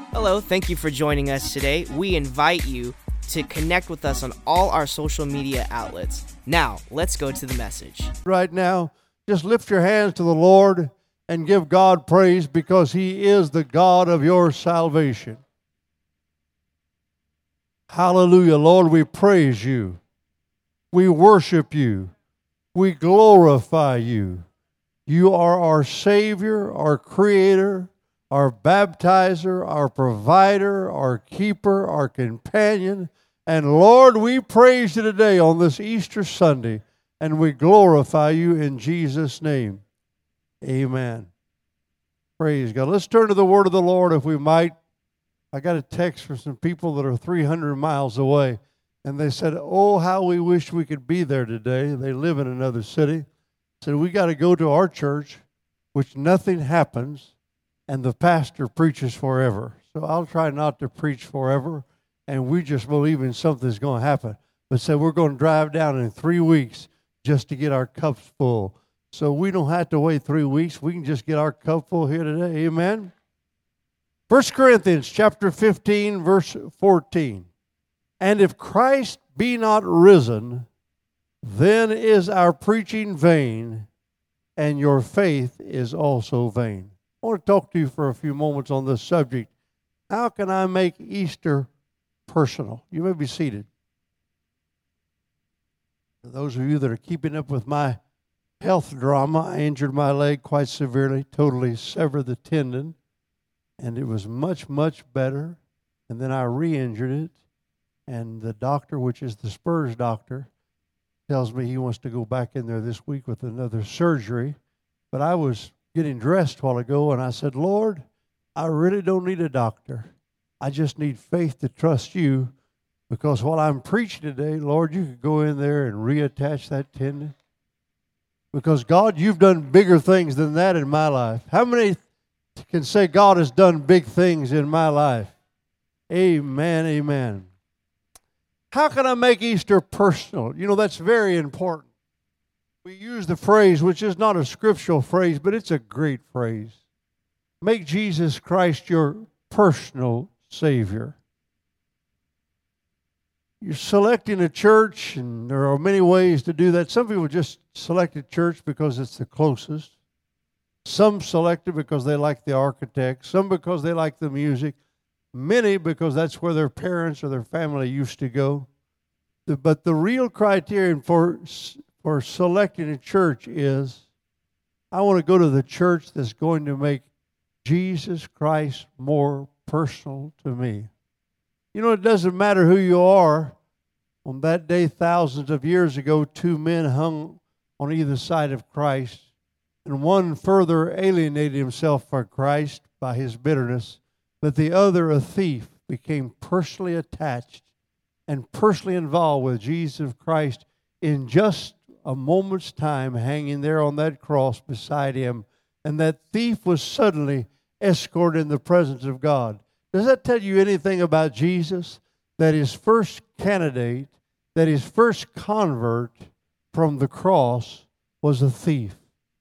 Hello, thank you for joining us today. We invite you to connect with us on all our social media outlets. Now, let's go to the message. Right now, just lift your hands to the Lord and give God praise because He is the God of your salvation. Hallelujah. Lord, we praise You. We worship You. We glorify You. You are our Savior, our Creator, our baptizer, our provider, our keeper, our companion. And Lord, we praise You today on this Easter Sunday, and we glorify You in Jesus' name. Amen. Praise God. Let's turn to the word of the Lord if we might. I got a text from some people that are 300 miles away, and they said, oh, how we wish we could be there today. They live in another city. Said, we got to go to our church, which nothing happens, and the pastor preaches forever. So I'll try not to preach forever, and we just believe in something's going to happen. But said, we're going to drive down in 3 weeks just to get our cups full. So we don't have to wait 3 weeks. We can just get our cup full here today. Amen? 1 Corinthians chapter 15, verse 14. And if Christ be not risen, then is our preaching vain, and your faith is also vain. I want to talk to you for a few moments on this subject. How can I make Easter personal? You may be seated. For those of you that are keeping up with my health drama, I injured my leg quite severely, totally severed the tendon, and it was much, much better. And then I re-injured it, and the doctor, which is the Spurs doctor, tells me he wants to go back in there this week with another surgery. But I was getting dressed a while ago, and I said, Lord, I really don't need a doctor. I just need faith to trust You, because while I'm preaching today, Lord, You could go in there and reattach that tendon. Because, God, You've done bigger things than that in my life. How many can say God has done big things in my life? Amen, amen. How can I make Easter personal? You know, that's very important. We use the phrase, which is not a scriptural phrase, but it's a great phrase. Make Jesus Christ your personal Savior. You're selecting a church, and there are many ways to do that. Some people just select a church because it's the closest. Some select it because they like the architect. Some because they like the music. Many because that's where their parents or their family used to go. But the real criterion for selecting a church is, I want to go to the church that's going to make Jesus Christ more personal to me. You know, it doesn't matter who you are. On that day, thousands of years ago, 2 men hung on either side of Christ, and one further alienated himself from Christ by his bitterness, but the other, a thief, became personally attached and personally involved with Jesus Christ in just a moment's time, hanging there on that cross beside Him. And that thief was suddenly escorted in the presence of God. Does that tell you anything about Jesus? That His first candidate, that His first convert from the cross was a thief.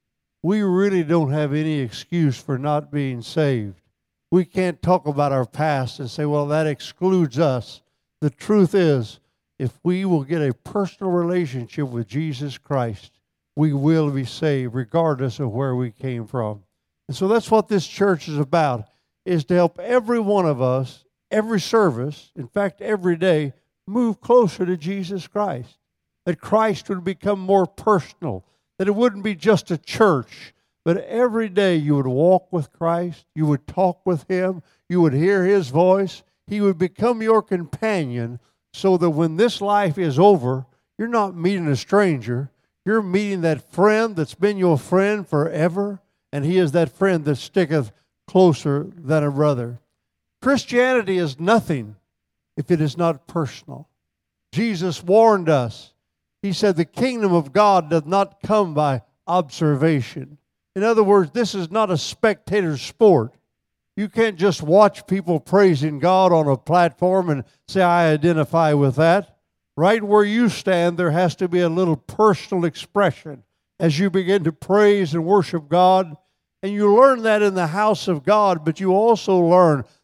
We really don't have any excuse for not being saved. We can't talk about our past and say, well, that excludes us. The truth is, if we will get a personal relationship with Jesus Christ, we will be saved regardless of where we came from. And so that's what this church is about, is to help every one of us, every service, in fact, every day, move closer to Jesus Christ. That Christ would become more personal, that it wouldn't be just a church, but every day you would walk with Christ, you would talk with Him, you would hear His voice, He would become your companion, so that when this life is over, you're not meeting a stranger, you're meeting that friend that's been your friend forever, and He is that friend that sticketh closer than a brother. Christianity is nothing if it is not personal. Jesus warned us. He said the kingdom of God does not come by observation. In other words, this is not a spectator sport. You can't just watch people praising God on a platform and say, I identify with that. Right where you stand, there has to be a little personal expression as you begin to praise and worship God. And you learn that in the house of God, but you also learn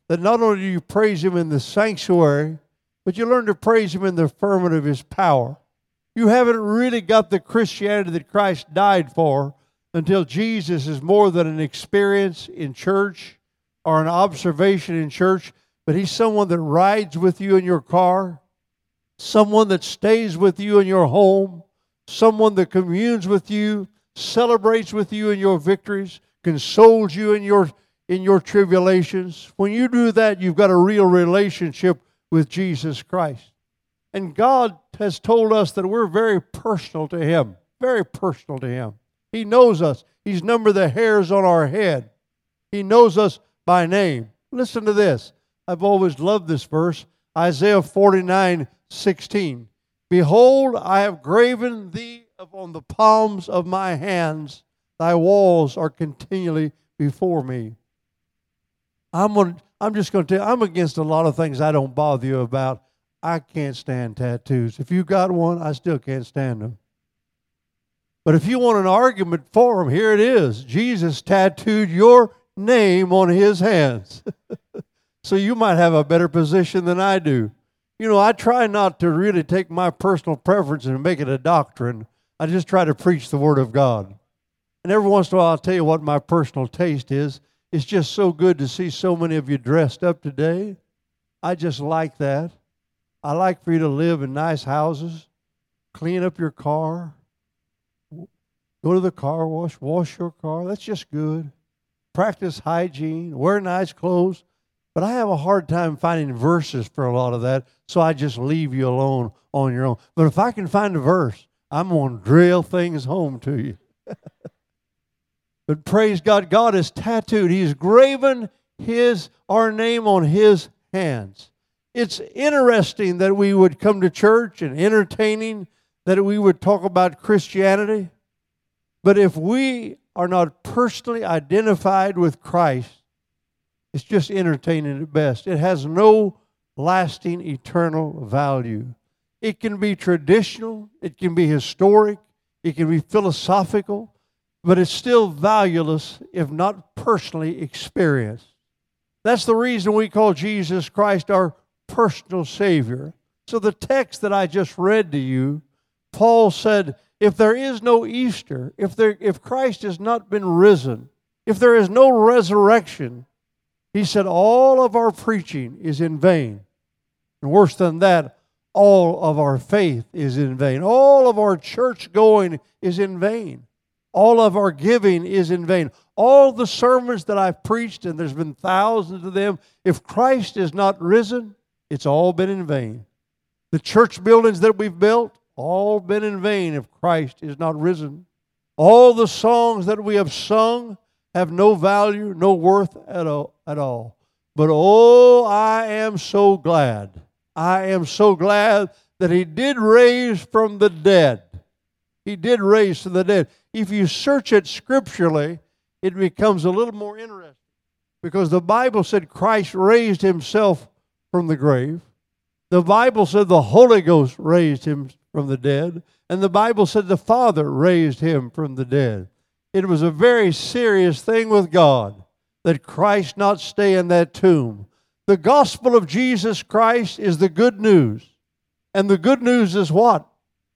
that not only do you praise Him in the sanctuary, but you learn to praise Him in the firmament of His power. You haven't really got the Christianity that Christ died for until Jesus is more than an experience in church or an observation in church, but He's someone that rides with you in your car, someone that stays with you in your home, someone that communes with you, celebrates with you in your victories, consoles you in your tribulations. When you do that, you've got a real relationship with Jesus Christ. And God has told us that we're very personal to Him, very personal to Him. He knows us. He's numbered the hairs on our head. He knows us by name. Listen to this. I've always loved this verse, Isaiah 49:16. Behold, I have graven thee upon the palms of my hands. Thy walls are continually before me. I'm just going to tell you, I'm against a lot of things I don't bother you about. I can't stand tattoos. If you got one, I still can't stand them. But if you want an argument for them, here it is. Jesus tattooed your name on His hands. So you might have a better position than I do. You know, I try not to really take my personal preference and make it a doctrine. I just try to preach the Word of God. And every once in a while, I'll tell you what my personal taste is. It's just so good to see so many of you dressed up today. I just like that. I like for you to live in nice houses, clean up your car, go to the car wash your car. That's just good. Practice hygiene, wear nice clothes. But I have a hard time finding verses for a lot of that, so I just leave you alone on your own. But if I can find a verse, I'm going to drill things home to you. But praise God, God has tattooed. He's graven our name on His hands. It's interesting that we would come to church and entertaining that we would talk about Christianity. But if we are not personally identified with Christ, it's just entertaining at best. It has no lasting eternal value. It can be traditional, it can be historic, it can be philosophical, but it's still valueless if not personally experienced. That's the reason we call Jesus Christ our personal Savior. So the text that I just read to you, Paul said, if there is no Easter, if Christ has not been risen, if there is no resurrection, he said all of our preaching is in vain. And worse than that, all of our faith is in vain. All of our church going is in vain. All of our giving is in vain. All the sermons that I've preached, and there's been thousands of them, if Christ is not risen, it's all been in vain. The church buildings that we've built, all been in vain if Christ is not risen. All the songs that we have sung have no value, no worth at all. But oh, I am so glad. I am so glad that He did raise from the dead. He did raise from the dead. If you search it scripturally, it becomes a little more interesting. Because the Bible said Christ raised Himself from the grave. The Bible said the Holy Ghost raised Him from the dead. And the Bible said the Father raised Him from the dead. It was a very serious thing with God that Christ not stay in that tomb. The gospel of Jesus Christ is the good news. And the good news is what?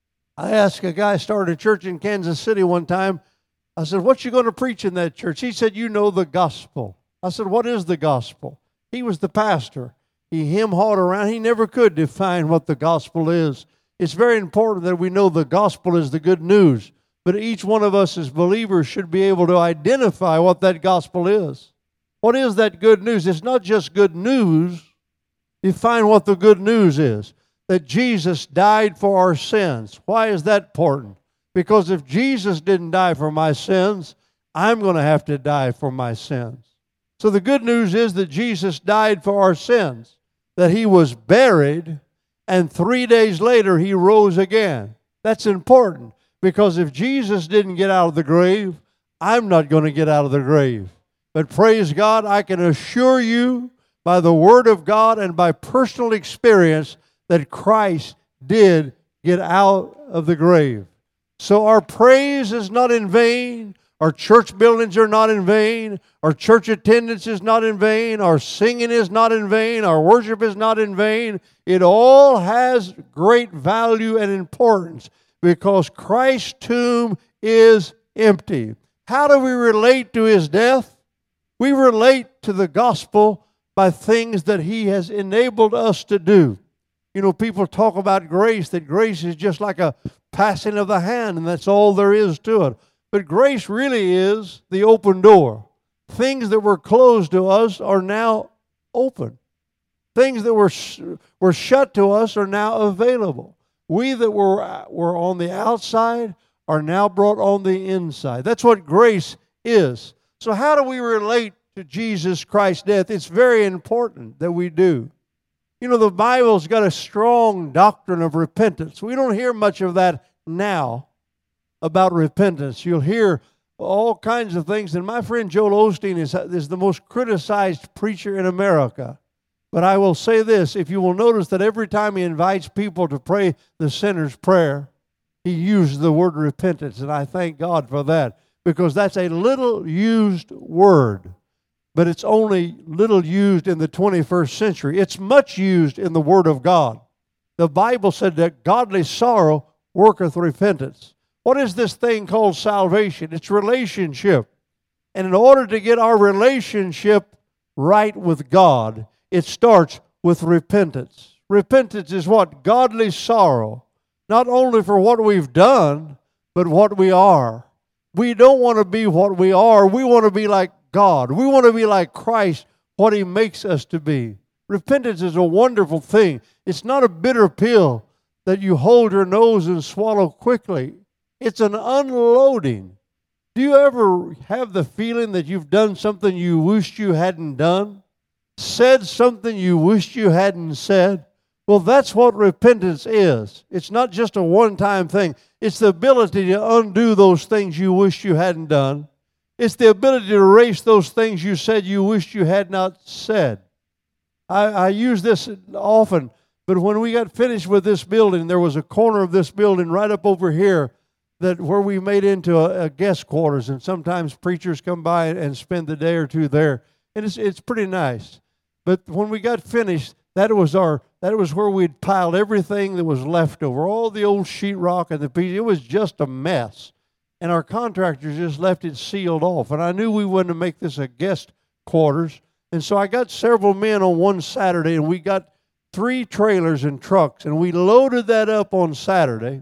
I asked a guy, started a church in Kansas City one time. I said, what you going to preach in that church? He said, you know the gospel. I said, what is the gospel? He was the pastor. He hem-hawed around. He never could define what the gospel is. It's very important that we know the gospel is the good news. But each one of us as believers should be able to identify what that gospel is. What is that good news? It's not just good news. Define what the good news is. That Jesus died for our sins. Why is that important? Because if Jesus didn't die for my sins, I'm going to have to die for my sins. So the good news is that Jesus died for our sins, that He was buried, and 3 days later He rose again. That's important, because if Jesus didn't get out of the grave, I'm not going to get out of the grave. But praise God, I can assure you by the Word of God and by personal experience that Christ did get out of the grave. So our praise is not in vain. Our church buildings are not in vain. Our church attendance is not in vain. Our singing is not in vain. Our worship is not in vain. It all has great value and importance because Christ's tomb is empty. How do we relate to His death? We relate to the gospel by things that He has enabled us to do. You know, people talk about grace, that grace is just like a passing of the hand, and that's all there is to it. But grace really is the open door. Things that were closed to us are now open. Things that were shut to us are now available. We that were on the outside are now brought on the inside. That's what grace is. So how do we relate to Jesus Christ's death? It's very important that we do. You know, the Bible's got a strong doctrine of repentance. We don't hear much of that now about repentance. You'll hear all kinds of things. And my friend Joel Osteen is the most criticized preacher in America. But I will say this, if you will notice that every time he invites people to pray the sinner's prayer, he uses the word repentance. And I thank God for that, because that's a little used word. But it's only little used in the 21st century. It's much used in the Word of God. The Bible said that godly sorrow worketh repentance. What is this thing called salvation? It's relationship. And in order to get our relationship right with God, it starts with repentance. Repentance is what? Godly sorrow. Not only for what we've done, but what we are. We don't want to be what we are. We want to be like God. We want to be like Christ, what He makes us to be. Repentance is a wonderful thing. It's not a bitter pill that you hold your nose and swallow quickly. It's an unloading. Do you ever have the feeling that you've done something you wished you hadn't done? Said something you wished you hadn't said? Well, that's what repentance is. It's not just a one-time thing. It's the ability to undo those things you wish you hadn't done. It's the ability to erase those things you said you wished you had not said. I use this often, but when we got finished with this building, there was a corner of this building right up over here where we made into a guest quarters, and sometimes preachers come by and spend the day or two there, and it's pretty nice. But when we got finished, that was where we'd piled everything that was left over, all the old sheetrock and the pieces. It was just a mess. And our contractors just left it sealed off. And I knew we wanted to make this a guest quarters. And so I got several men on one Saturday, and we got 3 trailers and trucks. And we loaded that up on Saturday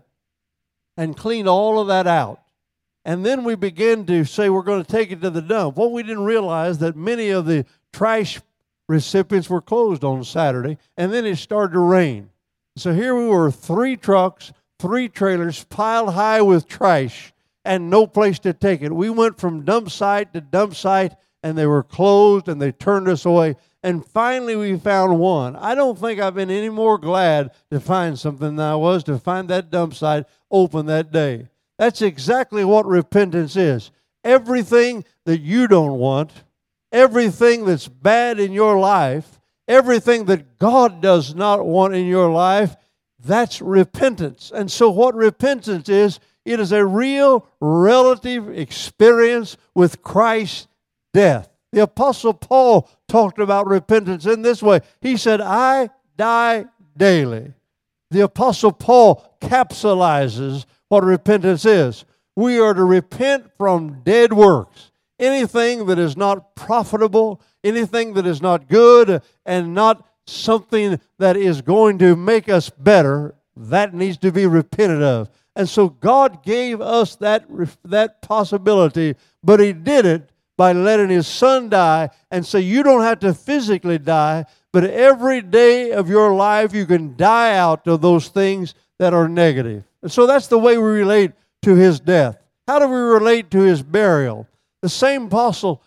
and cleaned all of that out. And then we began to say we're going to take it to the dump. Well, we didn't realize that many of the trash recipients were closed on Saturday. And then it started to rain. So here we were, 3 trucks, 3 trailers piled high with trash, and no place to take it. We went from dump site to dump site, and they were closed, and they turned us away. And finally, we found one. I don't think I've been any more glad to find something than I was to find that dump site open that day. That's exactly what repentance is. Everything that you don't want, everything that's bad in your life, everything that God does not want in your life, that's repentance. And so what repentance is, it is a real relative experience with Christ's death. The Apostle Paul talked about repentance in this way. He said, I die daily. The Apostle Paul capsulizes what repentance is. We are to repent from dead works. Anything that is not profitable, anything that is not good, and not something that is going to make us better, that needs to be repented of. And so God gave us that possibility, but He did it by letting His Son die. And so you don't have to physically die, but every day of your life you can die out of those things that are negative. And so that's the way we relate to His death. How do we relate to His burial? The same Apostle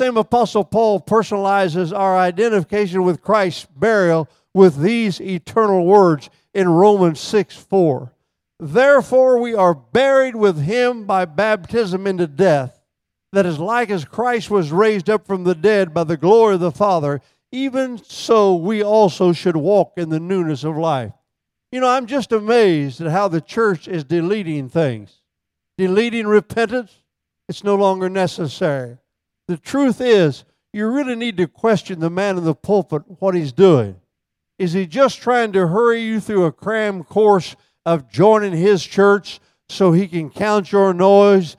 Paul personalizes our identification with Christ's burial with these eternal words in Romans 6:4. Therefore we are buried with Him by baptism into death, that as like as Christ was raised up from the dead by the glory of the Father, even so we also should walk in the newness of life. You know, I'm just amazed at how the church is deleting things. Deleting repentance, It's no longer necessary. The truth is, you really need to question the man in the pulpit, what he's doing. Is he just trying to hurry you through a cram course of joining his church so he can count your nose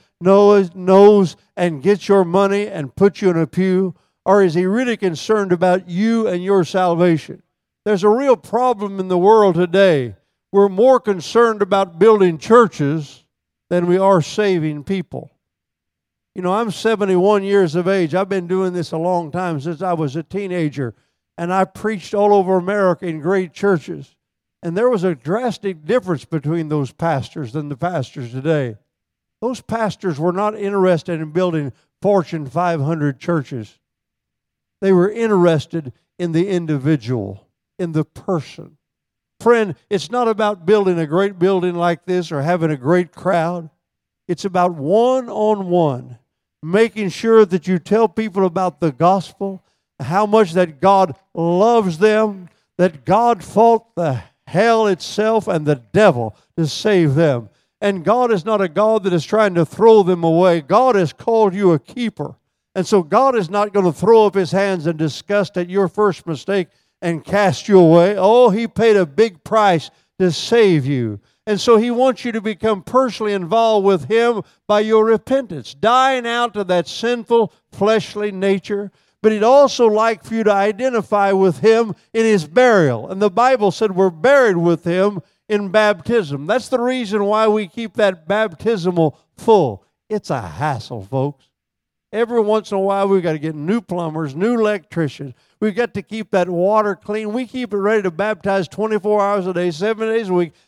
and get your money and put you in a pew? Or is he really concerned about you and your salvation? There's a real problem in the world today. We're more concerned about building churches than we are saving people. You know, I'm 71 years of age. I've been doing this a long time, since I was a teenager. And I preached all over America in great churches. And there was a drastic difference between those pastors than the pastors today. Those pastors were not interested in building Fortune 500 churches. They were interested in the individual, in the person. Friend, it's not about building a great building like this or having a great crowd. It's about one-on-one, making sure that you tell people about the gospel, how much that God loves them, that God fought the hell itself and the devil to save them. And God is not a God that is trying to throw them away. God has called you a keeper. And so God is not going to throw up His hands in disgust at your first mistake and cast you away. Oh, He paid a big price to save you. And so He wants you to become personally involved with Him by your repentance, dying out to that sinful, fleshly nature. But He'd also like for you to identify with Him in His burial. And the Bible said we're buried with Him in baptism. That's the reason why we keep that baptismal full. It's a hassle, folks. Every once in a while, we've got to get new plumbers, new electricians. We've got to keep that water clean. We keep it ready to baptize 24 hours a day, 7 days a week,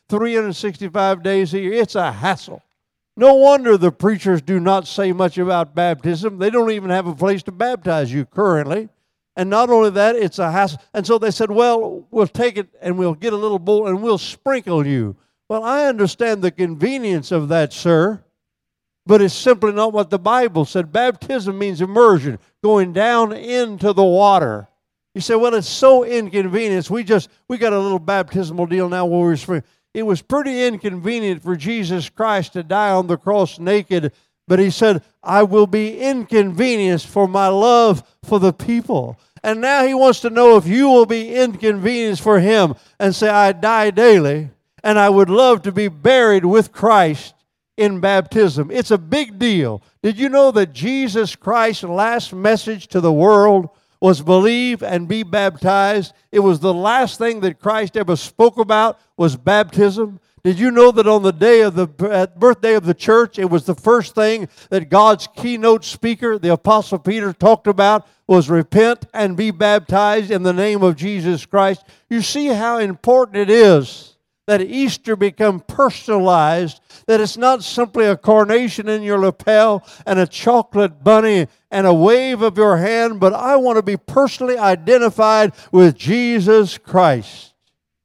365 days a year. It's a hassle. No wonder the preachers do not say much about baptism. They don't even have a place to baptize you currently. And not only that, it's a hassle. And so they said, well, we'll take it and we'll get a little bowl and we'll sprinkle you. Well, I understand the convenience of that, sir. But it's simply not what the Bible said. Baptism means immersion, going down into the water. You say, well, it's so inconvenient. We got a little baptismal deal now where we're sprinkled. It was pretty inconvenient for Jesus Christ to die on the cross naked, but He said, I will be inconvenienced for my love for the people. And now He wants to know if you will be inconvenienced for Him and say, I die daily, and I would love to be buried with Christ in baptism. It's a big deal. Did you know that Jesus Christ's last message to the world was believe and be baptized? It was the last thing that Christ ever spoke about was baptism. Did you know that on the day of the birthday of the church, it was the first thing that God's keynote speaker, the Apostle Peter, talked about was repent and be baptized in the name of Jesus Christ? You see how important it is that Easter become personalized, that it's not simply a carnation in your lapel and a chocolate bunny and a wave of your hand, but I want to be personally identified with Jesus Christ.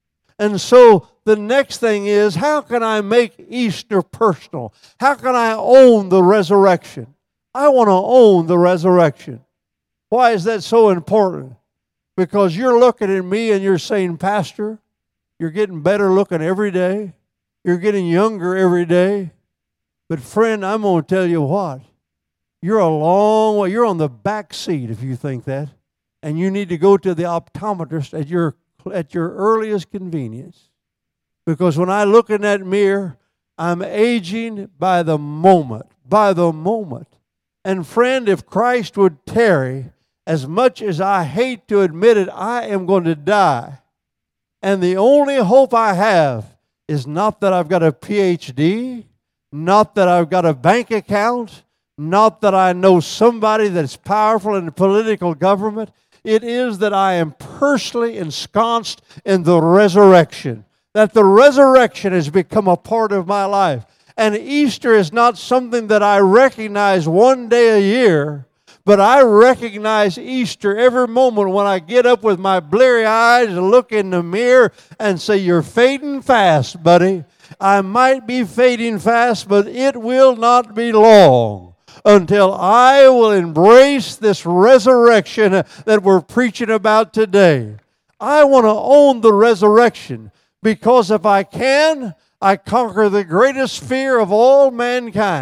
And so the next thing is, how can I make Easter personal? How can I own the resurrection? I want to own the resurrection. Why is that so important? Because you're looking at me and you're saying, Pastor, you're getting better looking every day. You're getting younger every day. But friend, I'm going to tell you what. You're a long way. You're on the back seat if you think that. And you need to go to the optometrist at your earliest convenience. Because when I look in that mirror, I'm aging by the moment. By the moment. And friend, if Christ would tarry, as much as I hate to admit it, I am going to die. And the only hope I have is not that I've got a PhD, not that I've got a bank account, not that I know somebody that's powerful in the political government. It is that I am personally ensconced in the resurrection, that the resurrection has become a part of my life. And Easter is not something that I recognize one day a year, but I recognize Easter every moment when I get up with my bleary eyes and look in the mirror and say, you're fading fast, buddy. I might be fading fast, but it will not be long until I will embrace this resurrection that we're preaching about today. I want to own the resurrection because if I can, I conquer the greatest fear of all mankind.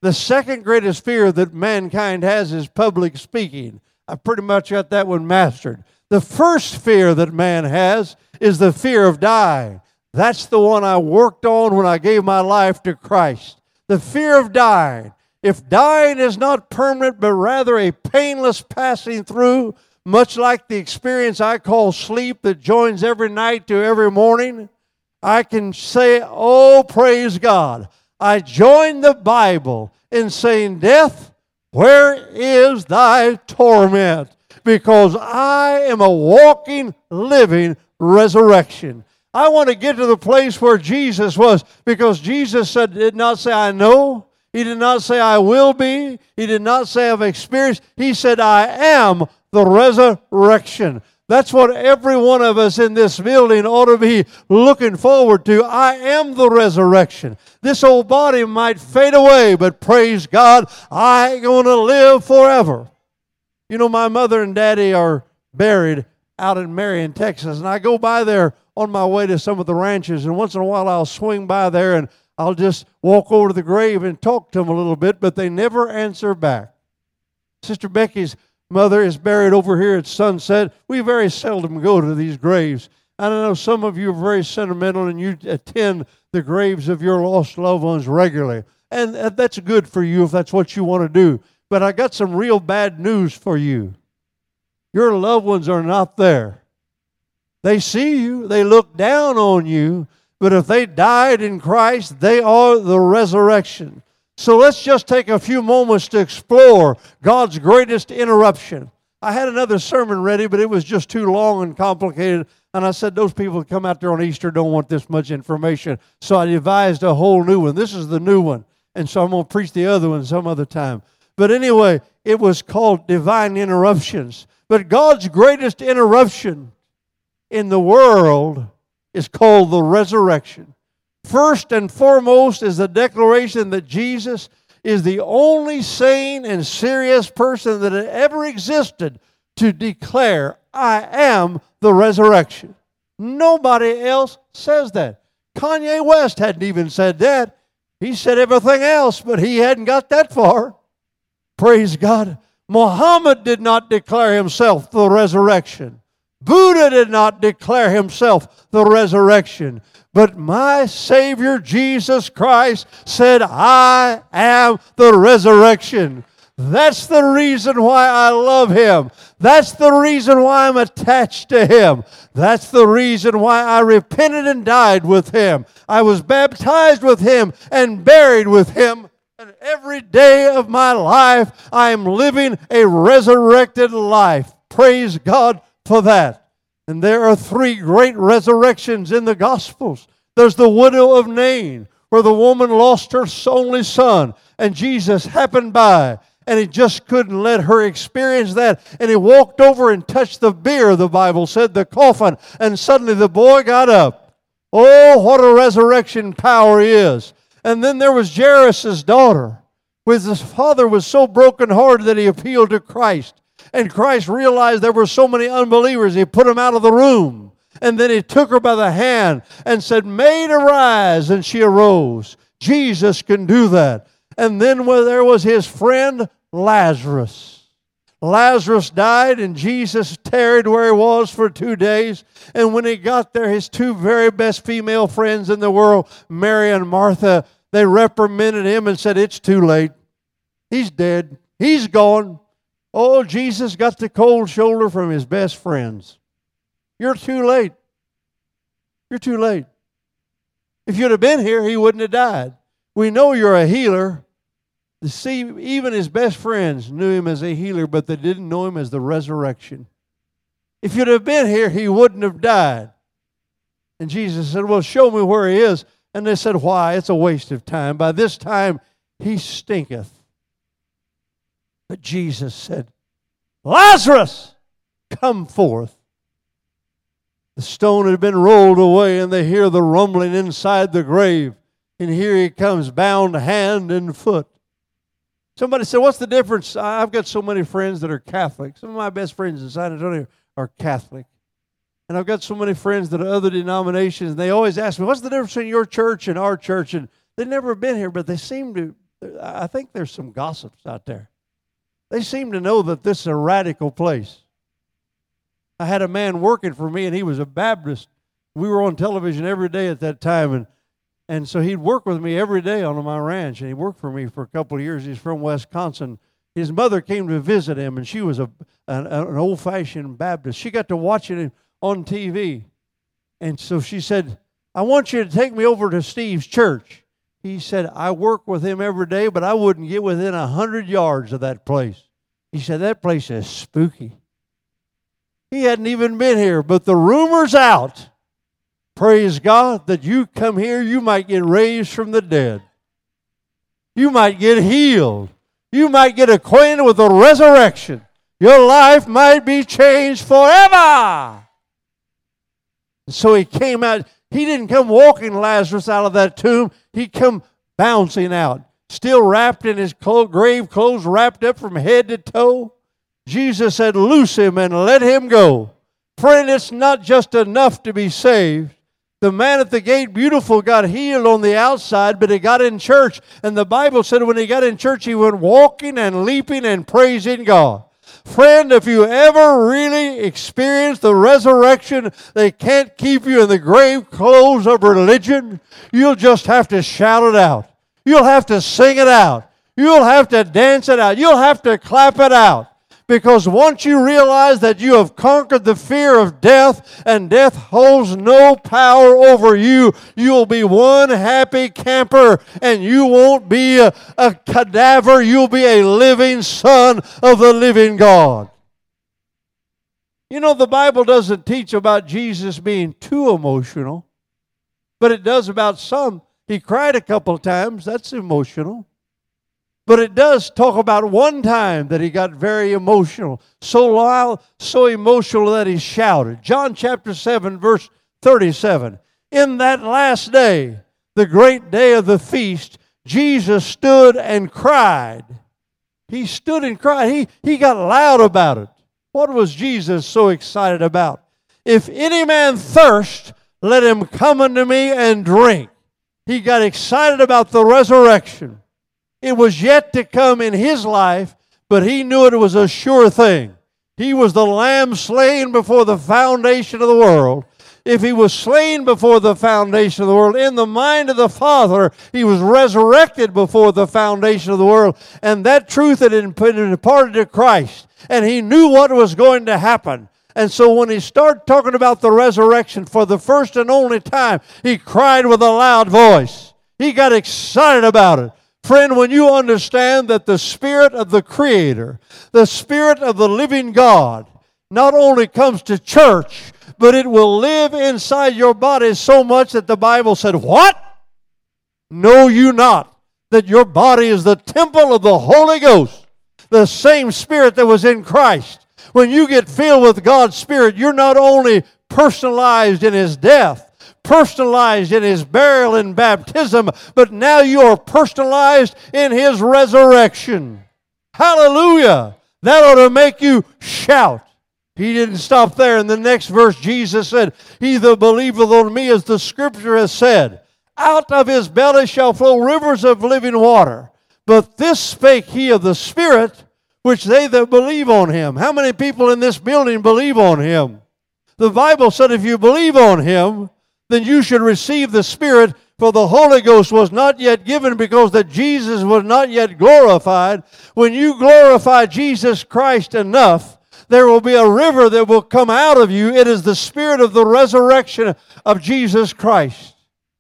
The second greatest fear that mankind has is public speaking. I pretty much got that one mastered. The first fear that man has is the fear of dying. That's the one I worked on when I gave my life to Christ. The fear of dying. If dying is not permanent, but rather a painless passing through, much like the experience I call sleep that joins every night to every morning, I can say, oh, praise God. I join the Bible in saying, death, where is thy torment? Because I am a walking, living resurrection. I want to get to the place where Jesus was, because Jesus did not say, I know. He did not say, I will be. He did not say, I've experienced. He said, I am the resurrection. That's what every one of us in this building ought to be looking forward to. I am the resurrection. This old body might fade away, but praise God, I'm going to live forever. You know, my mother and daddy are buried out in Marion, Texas, and I go by there on my way to some of the ranches, and once in a while I'll swing by there and I'll just walk over to the grave and talk to them a little bit, but they never answer back. Sister Becky's mother is buried over here at Sunset. We very seldom go to these graves. I know some of you are very sentimental and you attend the graves of your lost loved ones regularly. And that's good for you if that's what you want to do. But I got some real bad news for you. Your loved ones are not there. They see you. They look down on you. But if they died in Christ, they are the resurrection. So let's just take a few moments to explore God's greatest interruption. I had another sermon ready, but it was just too long and complicated. And I said, those people that come out there on Easter don't want this much information. So I devised a whole new one. This is the new one. And so I'm going to preach the other one some other time. But anyway, it was called Divine Interruptions. But God's greatest interruption in the world is called the resurrection. First and foremost is the declaration that Jesus is the only sane and serious person that had ever existed to declare, I am the resurrection. Nobody else says that. Kanye West hadn't even said that. He said everything else, but he hadn't got that far. Praise God. Muhammad did not declare himself the resurrection. Buddha did not declare himself the resurrection. But my Savior Jesus Christ said, I am the resurrection. That's the reason why I love Him. That's the reason why I'm attached to Him. That's the reason why I repented and died with Him. I was baptized with Him and buried with Him. And every day of my life, I am living a resurrected life. Praise God for that. And there are three great resurrections in the Gospels. There's the widow of Nain, where the woman lost her only son, and Jesus happened by, and He just couldn't let her experience that. And He walked over and touched the bier, the Bible said, the coffin, and suddenly the boy got up. Oh, what a resurrection power is. And then there was Jairus' daughter, where his father was so brokenhearted that he appealed to Christ. And Christ realized there were so many unbelievers, He put them out of the room. And then He took her by the hand and said, Maid, arise. And she arose. Jesus can do that. And then there was His friend Lazarus. Lazarus died, and Jesus tarried where He was for 2 days. And when He got there, His two very best female friends in the world, Mary and Martha, they reprimanded Him and said, it's too late. He's dead. He's gone. Oh, Jesus got the cold shoulder from His best friends. You're too late. You're too late. If you'd have been here, He wouldn't have died. We know you're a healer. See, even His best friends knew Him as a healer, but they didn't know Him as the resurrection. If you'd have been here, He wouldn't have died. And Jesus said, well, show me where He is. And they said, why? It's a waste of time. By this time, he stinketh. But Jesus said, Lazarus, come forth. The stone had been rolled away, and they hear the rumbling inside the grave. And here He comes, bound hand and foot. Somebody said, what's the difference? I've got so many friends that are Catholic. Some of my best friends in San Antonio are Catholic. And I've got so many friends that are other denominations, and they always ask me, what's the difference between your church and our church? And they've never been here, but they seem to I think there's some gossips out there. They seem to know that this is a radical place. I had a man working for me, and he was a Baptist. We were on television every day at that time, and so he'd work with me every day on my ranch, and he worked for me for a couple of years. He's from Wisconsin. His mother came to visit him, and she was an old-fashioned Baptist. She got to watching him on TV, and so she said, I want you to take me over to Steve's church. He said, I work with him every day, but I wouldn't get within 100 yards of that place. He said, that place is spooky. He hadn't even been here, but the rumor's out. Praise God that you come here, you might get raised from the dead. You might get healed. You might get acquainted with the resurrection. Your life might be changed forever. So he came out. He didn't come walking Lazarus out of that tomb. He come bouncing out, still wrapped in his grave clothes, wrapped up from head to toe. Jesus said, loose him and let him go. Friend, it's not just enough to be saved. The man at the gate, beautiful, got healed on the outside, but he got in church. And the Bible said when he got in church, he went walking and leaping and praising God. Friend, if you ever really experience the resurrection, they can't keep you in the grave clothes of religion. You'll just have to shout it out. You'll have to sing it out. You'll have to dance it out. You'll have to clap it out. Because once you realize that you have conquered the fear of death and death holds no power over you, you'll be one happy camper and you won't be a cadaver. You'll be a living son of the living God. You know, the Bible doesn't teach about Jesus being too emotional, but it does about some. He cried a couple of times. That's emotional. But it does talk about one time that he got very emotional, so loud, so emotional that he shouted. John chapter 7, verse 37. In that last day, the great day of the feast, Jesus stood and cried. He stood and cried. He got loud about it. What was Jesus so excited about? If any man thirst, let him come unto me and drink. He got excited about the resurrection. It was yet to come in his life, but he knew it was a sure thing. He was the lamb slain before the foundation of the world. If he was slain before the foundation of the world, in the mind of the Father, he was resurrected before the foundation of the world. And that truth had been imparted to Christ. And he knew what was going to happen. And so when he started talking about the resurrection for the first and only time, he cried with a loud voice. He got excited about it. Friend, when you understand that the Spirit of the Creator, the Spirit of the living God, not only comes to church, but it will live inside your body so much that the Bible said, what? Know you not that your body is the temple of the Holy Ghost, the same Spirit that was in Christ. When you get filled with God's Spirit, you're not only personalized in His death, personalized in His burial and baptism, but now you are personalized in His resurrection. Hallelujah! That ought to make you shout. He didn't stop there. In the next verse, Jesus said, he that believeth on me, as the Scripture has said, out of his belly shall flow rivers of living water. But this spake he of the Spirit, which they that believe on him. How many people in this building believe on him? The Bible said if you believe on him, then you should receive the Spirit, for the Holy Ghost was not yet given because that Jesus was not yet glorified. When you glorify Jesus Christ enough, there will be a river that will come out of you. It is the Spirit of the resurrection of Jesus Christ.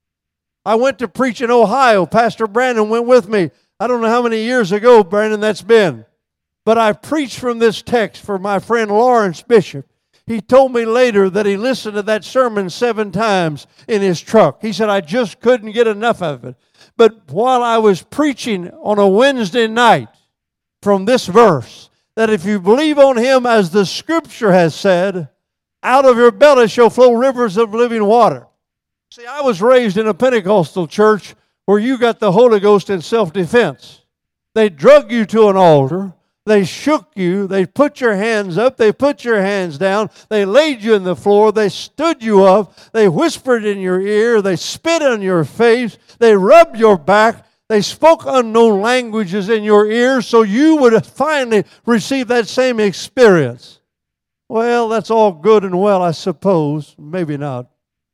I went to preach in Ohio. Pastor Brandon went with me. I don't know how many years ago, Brandon, that's been. But I preached from this text for my friend Lawrence Bishop. He told me later that he listened to that sermon 7 times in his truck. He said, I just couldn't get enough of it. But while I was preaching on a Wednesday night from this verse, that if you believe on him as the Scripture has said, out of your belly shall flow rivers of living water. See, I was raised in a Pentecostal church where you got the Holy Ghost in self-defense. They drug you to an altar. They shook you. They put your hands up. They put your hands down. They laid you on the floor. They stood you up. They whispered in your ear. They spit on your face. They rubbed your back. They spoke unknown languages in your ears so you would finally receive that same experience. Well, that's all good and well, I suppose. Maybe not.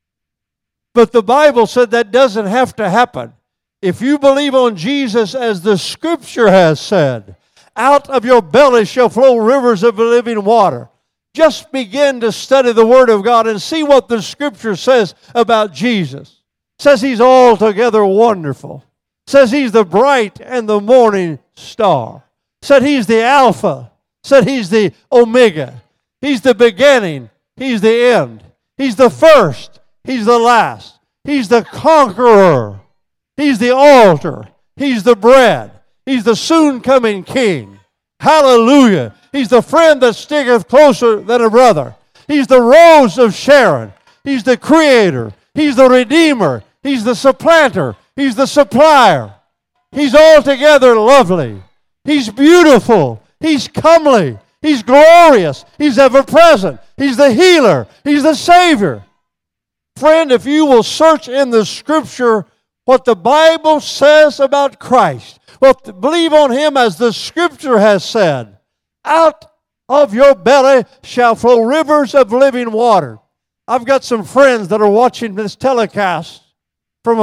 But the Bible said that doesn't have to happen. If you believe on Jesus as the Scripture has said, out of your belly shall flow rivers of living water. Just begin to study the Word of God and see what the Scripture says about Jesus. It says He's altogether wonderful. It says He's the bright and the morning star. It said He's the Alpha. It said He's the Omega. He's the beginning. He's the end. He's the first. He's the last. He's the conqueror. He's the altar. He's the bread. He's the soon-coming King. Hallelujah. He's the friend that sticketh closer than a brother. He's the rose of Sharon. He's the creator. He's the redeemer. He's the supplanter. He's the supplier. He's altogether lovely. He's beautiful. He's comely. He's glorious. He's ever-present. He's the healer. He's the Savior. Friend, if you will search in the Scripture what the Bible says about Christ, believe on Him as the Scripture has said, out of your belly shall flow rivers of living water. I've got some friends that are watching this telecast from a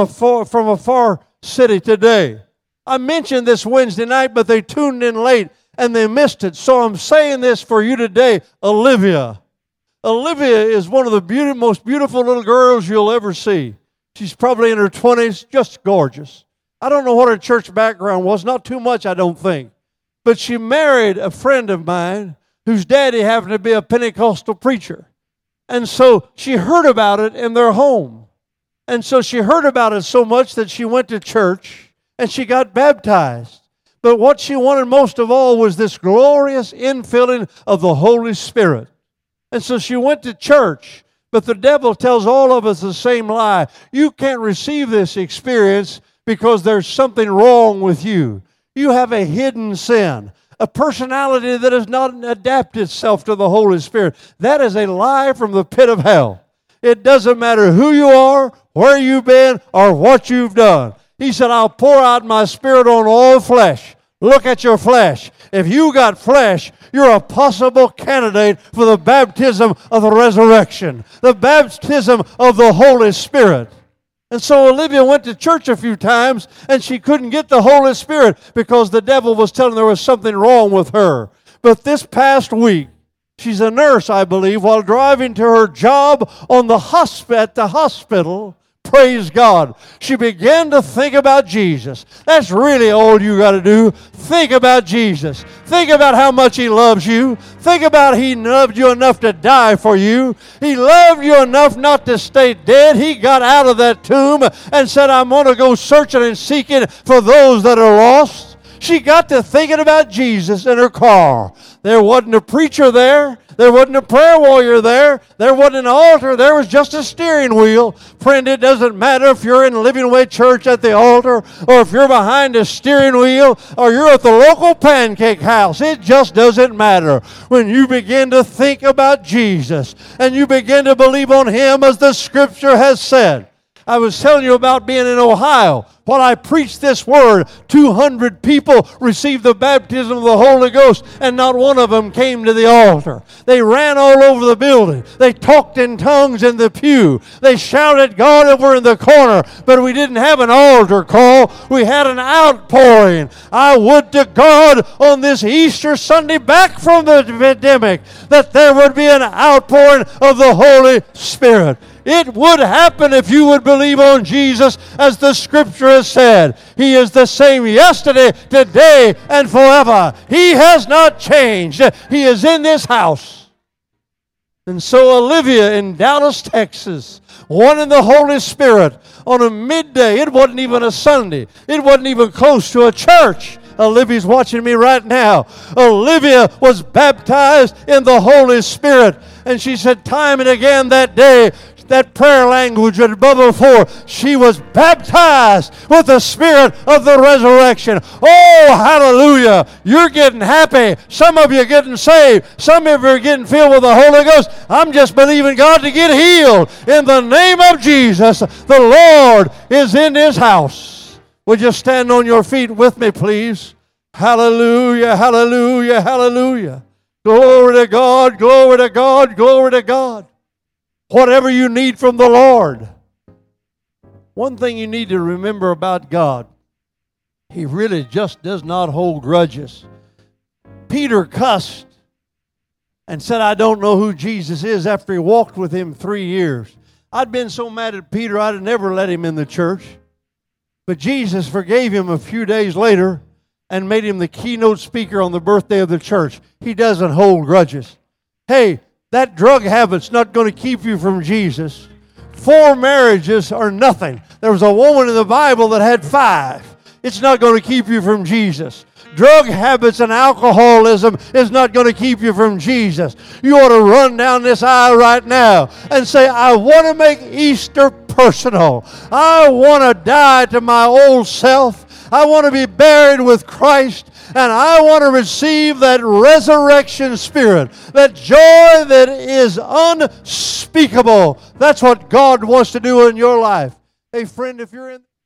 far city today. I mentioned this Wednesday night, but they tuned in late and they missed it. So I'm saying this for you today, Olivia. Olivia is one of the most beautiful little girls you'll ever see. She's probably in her 20s, just gorgeous. I don't know what her church background was, not too much, I don't think. But she married a friend of mine whose daddy happened to be a Pentecostal preacher. And so she heard about it in their home. And so she heard about it so much that she went to church and she got baptized. But what she wanted most of all was this glorious infilling of the Holy Spirit. And so she went to church. But the devil tells all of us the same lie. You can't receive this experience because there's something wrong with you. You have a hidden sin, a personality that has not adapted itself to the Holy Spirit. That is a lie from the pit of hell. It doesn't matter who you are, where you've been, or what you've done. He said, I'll pour out my Spirit on all flesh. Look at your flesh. If you got flesh, you're a possible candidate for the baptism of the resurrection, the baptism of the Holy Spirit. And so Olivia went to church a few times, and she couldn't get the Holy Spirit because the devil was telling her there was something wrong with her. But this past week, she's a nurse, I believe, while driving to her job at the hospital, praise God, she began to think about Jesus. That's really all you got to do. Think about Jesus. Think about how much He loves you. Think about He loved you enough to die for you. He loved you enough not to stay dead. He got out of that tomb and said, I'm going to go searching and seeking for those that are lost. She got to thinking about Jesus in her car. There wasn't a preacher there. There wasn't a prayer warrior there. There wasn't an altar. There was just a steering wheel. Friend, it doesn't matter if you're in Living Way Church at the altar or if you're behind a steering wheel or you're at the local pancake house. It just doesn't matter. When you begin to think about Jesus and you begin to believe on Him as the Scripture has said. I was telling you about being in Ohio. While I preached this word, 200 people received the baptism of the Holy Ghost, and not one of them came to the altar. They ran all over the building. They talked in tongues in the pew. They shouted God over in the corner, but we didn't have an altar call. We had an outpouring. I would to God on this Easter Sunday, back from the pandemic, that there would be an outpouring of the Holy Spirit. It would happen if you would believe on Jesus as the Scripture has said. He is the same yesterday, today, and forever. He has not changed. He is in this house. And so Olivia in Dallas, Texas, wanted the Holy Spirit on a midday. It wasn't even a Sunday. It wasn't even close to a church. Olivia's watching me right now. Olivia was baptized in the Holy Spirit. And she said time and again that day, that prayer language would bubble forth. She was baptized with the Spirit of the resurrection. Oh, hallelujah. You're getting happy. Some of you are getting saved. Some of you are getting filled with the Holy Ghost. I'm just believing God to get healed. In the name of Jesus, the Lord is in His house. Would you stand on your feet with me, please? Hallelujah, hallelujah, hallelujah. Glory to God, glory to God, glory to God. Whatever you need from the Lord. One thing you need to remember about God, He really just does not hold grudges. Peter cussed and said, I don't know who Jesus is, after he walked with Him 3 years. I'd been so mad at Peter, I'd have never let him in the church. But Jesus forgave him a few days later and made him the keynote speaker on the birthday of the church. He doesn't hold grudges. Hey, that drug habit's not going to keep you from Jesus. 4 marriages are nothing. There was a woman in the Bible that had 5. It's not going to keep you from Jesus. Drug habits and alcoholism is not going to keep you from Jesus. You ought to run down this aisle right now and say, I want to make Easter personal. I want to die to my old self. I want to be buried with Christ. And I want to receive that resurrection spirit, that joy that is unspeakable. That's what God wants to do in your life. Hey, friend, if you're in...